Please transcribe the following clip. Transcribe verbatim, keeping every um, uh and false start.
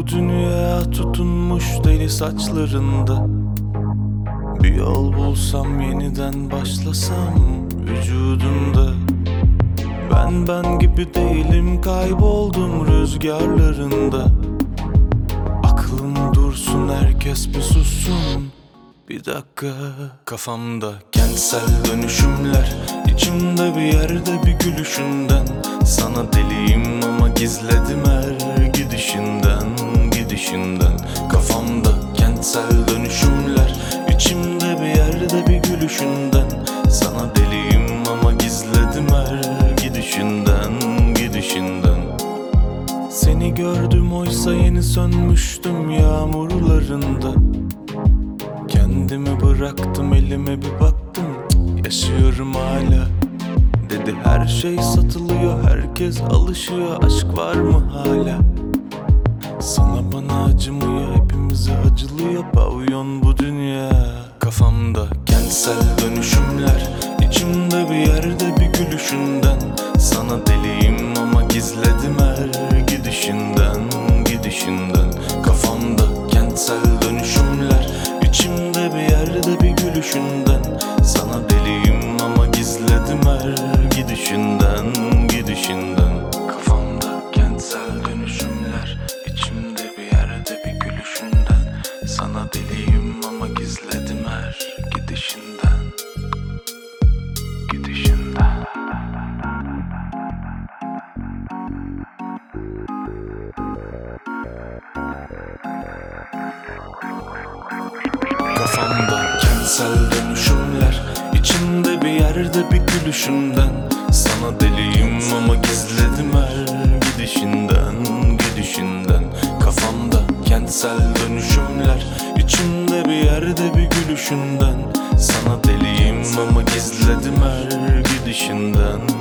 Bu dünya tutunmuş deli saçlarında. Bir yol bulsam, yeniden başlasam vücudunda. Ben ben gibi değilim, kayboldum rüzgarlarında. Aklım dursun, herkes bir sussun. Bir dakika. Kafamda kentsel dönüşümler, içimde bir yerde bir gülüşünden. Sana deliyim ama gizledim her gidişinden, gidişinden. Kafamda kentsel dönüşümler, içimde bir yerde bir gülüşünden. Sana deliyim ama gizledim her gidişinden, gidişinden. Seni gördüm oysa yeni sönmüştüm yağmurlarında. Kendimi bıraktım, elime bir baktım, cık, yaşıyorum hala. Dedi her şey satılıyor, herkes alışıyor, aşk var mı hala? Sana bana acımıyor, hepimize acılıyor, pavyon bu dünya. Kafamda kentsel dönüşümler, içimde bir yerde bir gülüşünden. Sana deliyim ama gizledim her gidişinden, gidişinden. Kafamda kentsel dönüşümler, içimde bir yerde bir gülüşünden. Sana deliyim ama gizledim her gidişinden, gidişinden. Kafamda kentsel dönüşümler, içimde bir yerde bir gülüşünden. Sana deliyim ama gizledim her gidişinden, gidişinden. Kafamda kentsel dönüşümler, içimde bir yerde bir gülüşünden. Sana deliyim ama gizledim her gidişinden, gidişinden. Kafamda kentsel dönüşümler, içimde bir yerde bir gülüşünden. Sana deliyim ama gizledim her gidişinden,